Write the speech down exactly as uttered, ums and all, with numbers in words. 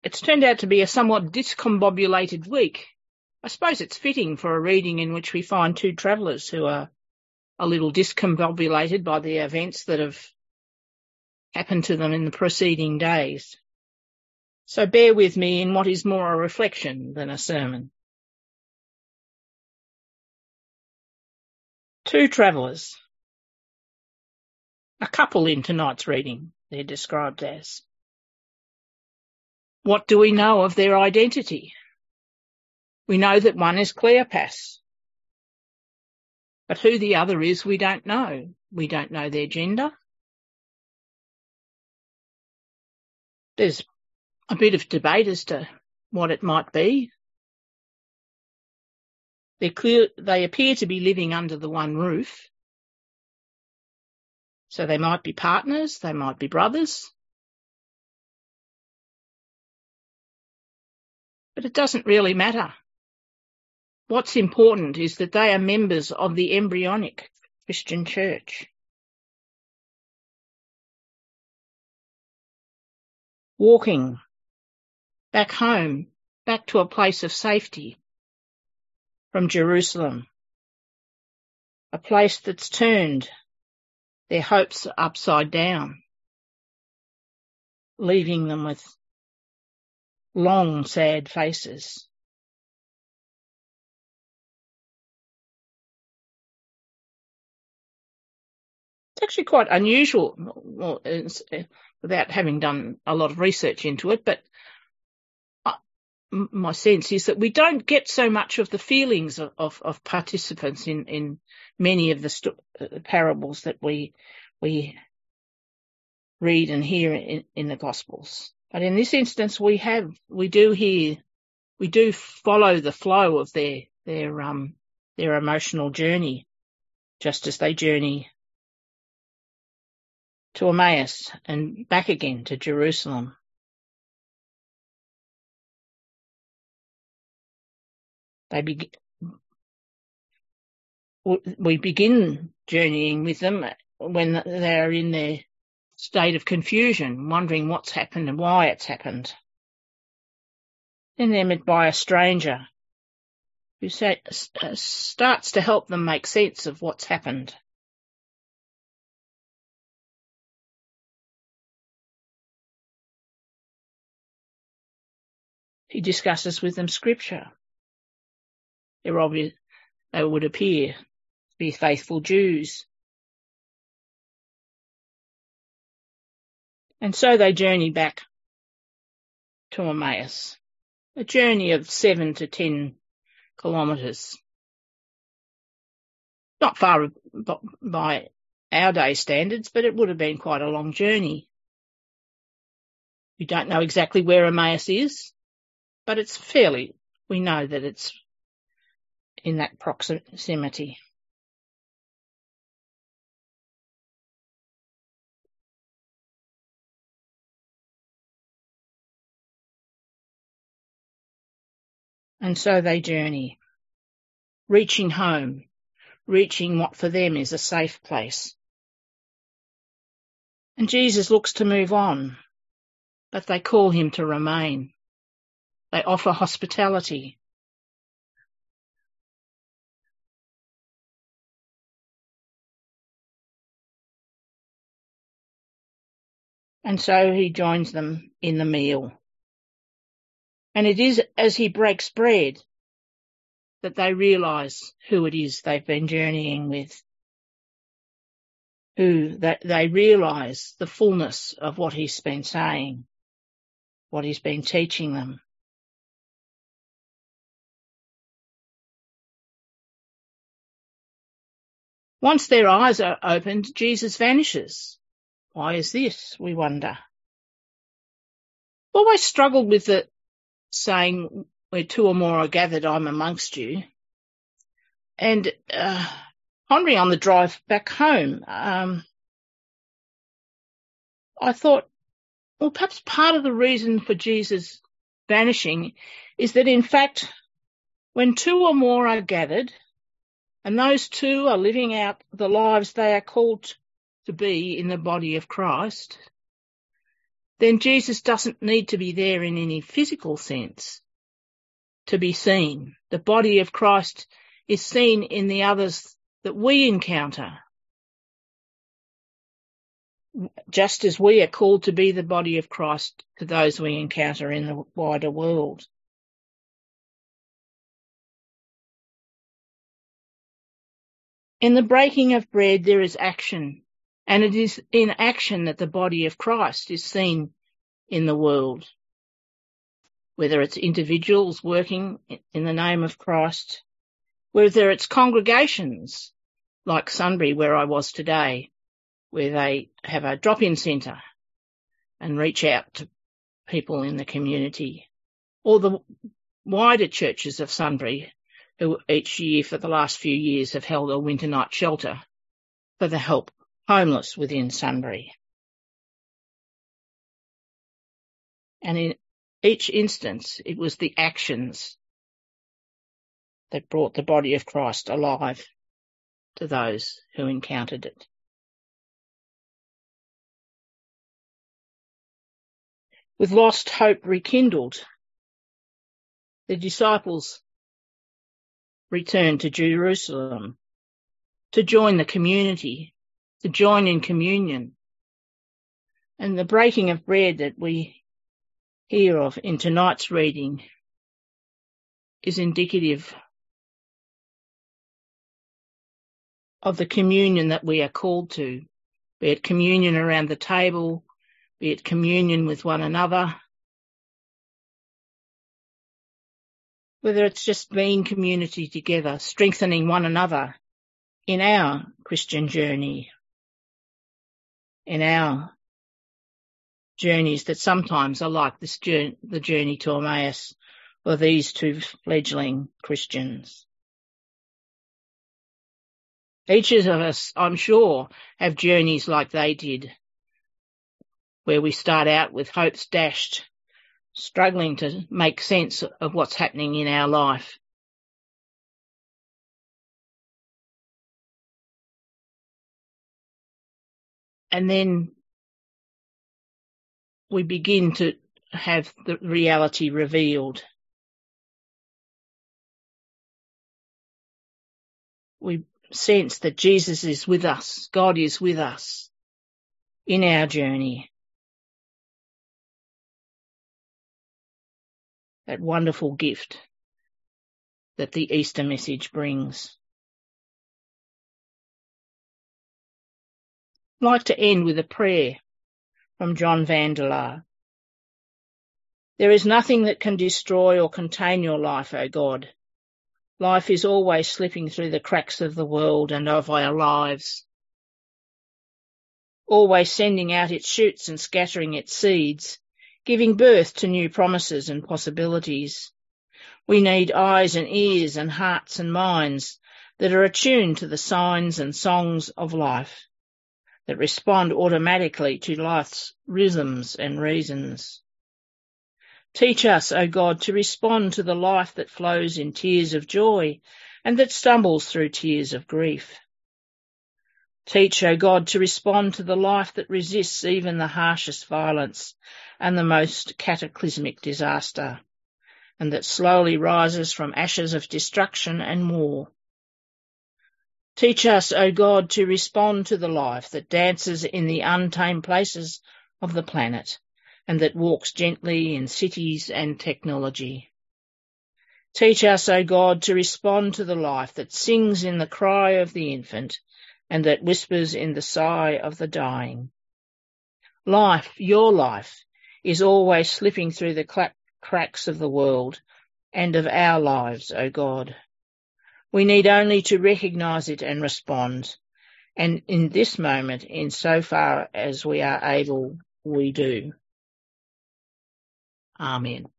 it's turned out to be a somewhat discombobulated week. I suppose it's fitting for a reading in which we find two travellers who are a little discombobulated by the events that have happened to them in the preceding days. So bear with me in what is more a reflection than a sermon. Two travellers. A couple in tonight's reading, they're described as. What do we know of their identity? We know that one is Cleopas, but who the other is we don't know. We don't know their gender. There's a bit of debate as to what it might be. They're clear, they appear to be living under the one roof. So they might be partners, they might be brothers. But it doesn't really matter. What's important is that they are members of the embryonic Christian church. Walking back home, back to a place of safety from Jerusalem, a place that's turned their hopes upside down, leaving them with long, sad faces. It's actually quite unusual, well, it's, uh, without having done a lot of research into it, but uh, my sense is that we don't get so much of the feelings of, of, of participants in, in many of the st- uh, parables that we we read and hear in, in the Gospels. But in this instance, we have, we do hear, we do follow the flow of their their um their emotional journey, just as they journey to Emmaus and back again to Jerusalem. They be, we begin journeying with them when they're in their state of confusion, wondering what's happened and why it's happened. Then they're met by a stranger who say, starts to help them make sense of what's happened. He discusses with them scripture. They're obvious, they would appear to be faithful Jews. And so they journey back to Emmaus, a journey of seven to ten kilometres. Not far by our day standards, but it would have been quite a long journey. We don't know exactly where Emmaus is, but it's fairly, we know that it's in that proximity. And so they journey, reaching home, reaching what for them is a safe place. And Jesus looks to move on, but they call him to remain. They offer hospitality. And so he joins them in the meal. And it is as he breaks bread that they realise who it is they've been journeying with, who that they realise the fullness of what he's been saying, what he's been teaching them. Once their eyes are opened, Jesus vanishes. Why is this, we wonder? I've always struggled with the saying, where two or more are gathered, I'm amongst you. And uh, pondering on the drive back home, um, I thought, well, perhaps part of the reason for Jesus vanishing is that, in fact, when two or more are gathered, and those two are living out the lives they are called to be in the body of Christ, then Jesus doesn't need to be there in any physical sense to be seen. The body of Christ is seen in the others that we encounter, just as we are called to be the body of Christ to those we encounter in the wider world. In the breaking of bread there is action, and it is in action that the body of Christ is seen in the world, whether it's individuals working in the name of Christ, whether it's congregations like Sunbury, where I was today, where they have a drop-in centre and reach out to people in the community, or the wider churches of Sunbury, who each year for the last few years have held a winter night shelter for the help homeless within Sunbury. And in each instance, it was the actions that brought the body of Christ alive to those who encountered it. With lost hope rekindled, the disciples returned to Jerusalem to join the community, to join in communion. And the breaking of bread that we hear of in tonight's reading is indicative of the communion that we are called to, be it communion around the table, be it communion with one another, whether it's just being community together, strengthening one another in our Christian journey, in our journeys that sometimes are like this journey, the journey to Emmaus, or these two fledgling Christians. Each of us, I'm sure, have journeys like they did, where we start out with hopes dashed, struggling to make sense of what's happening in our life. And then we begin to have the reality revealed. We sense that Jesus is with us, God is with us in our journey. That wonderful gift that the Easter message brings. I'd like to end with a prayer from John Vandeleur. There is nothing that can destroy or contain your life, O God. Life is always slipping through the cracks of the world and of our lives, always sending out its shoots and scattering its seeds, giving birth to new promises and possibilities. We need eyes and ears and hearts and minds that are attuned to the signs and songs of life, that respond automatically to life's rhythms and reasons. Teach us, O God, to respond to the life that flows in tears of joy and that stumbles through tears of grief. Teach, O God, to respond to the life that resists even the harshest violence and the most cataclysmic disaster, and that slowly rises from ashes of destruction and war. Teach us, O God, to respond to the life that dances in the untamed places of the planet and that walks gently in cities and technology. Teach us, O God, to respond to the life that sings in the cry of the infant and that whispers in the sigh of the dying. Life, your life, is always slipping through the cl- cracks of the world and of our lives, O God. We need only to recognise it and respond, and in this moment, in so far as we are able, we do. Amen.